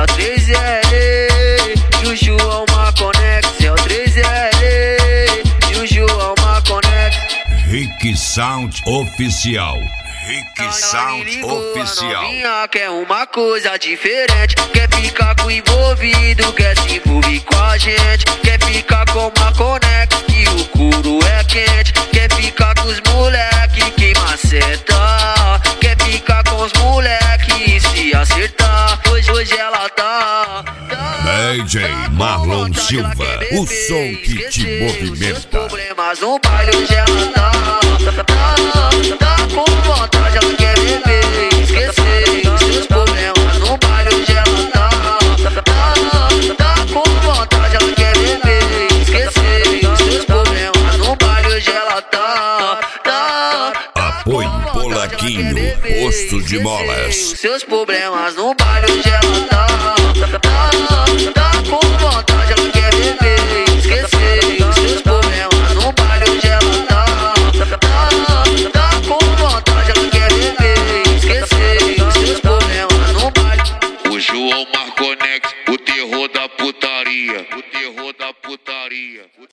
a 3L e o João Marconex. É o 3L e o João Marconex. Rick Sound Oficial. Rick Sound Oficial. Novinha quer uma coisa diferente, quer ficar com o envolvido, quer se envolver com a gente, quer ficar com uma Conex que o couro é quente, quer ficar com os moleque que maceta, quer ficar com os moleque e se acertar. Hoje ela tá DJ Marlon Silva, o som que te movimenta. Seus problemas no baile, hoje ela tá com vontade, ela quer beber e esquecer os seus problemas no baile, hoje ela tá com vontade, ela quer beber e esquecer os seus problemas no baile, hoje ela tá Apoio Polaquinho, posto de molas. seus problemas no baile, hoje ela tá com vontade, ela quer beber e esquecer os seus problemas no baile, hoje ela tá com vontade, ela quer beber e esquecer os seus problemas no baile. O João Marconex, o terror da putaria. O terror da putaria.